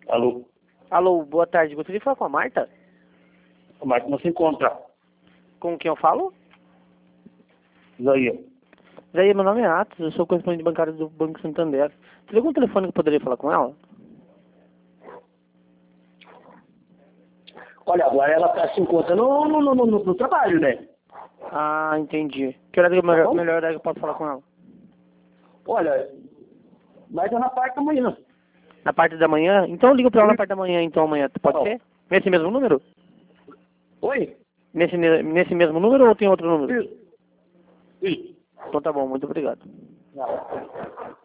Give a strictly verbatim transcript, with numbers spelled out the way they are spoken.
Alô? Alô, boa tarde. Gostaria de falar com a Marta? A Marta não se encontra. Com quem eu falo? Daí. Daí, meu nome é Atos, eu sou correspondente bancário do Banco Santander. Teria algum telefone que eu poderia falar com ela? Olha, agora ela tá se encontrando no, no, no, no, no trabalho, né? Ah, entendi. Que horário é o melhor, melhor horário que eu posso falar com ela? Olha, vai estar na parte da manhã. Na parte da manhã? Então eu ligo pra ela na parte da manhã, então amanhã. Pode Tá ser? Nesse mesmo número? Oi? Nesse, nesse mesmo número ou tem outro número? Isso. Isso. Então tá bom, muito obrigado. Não.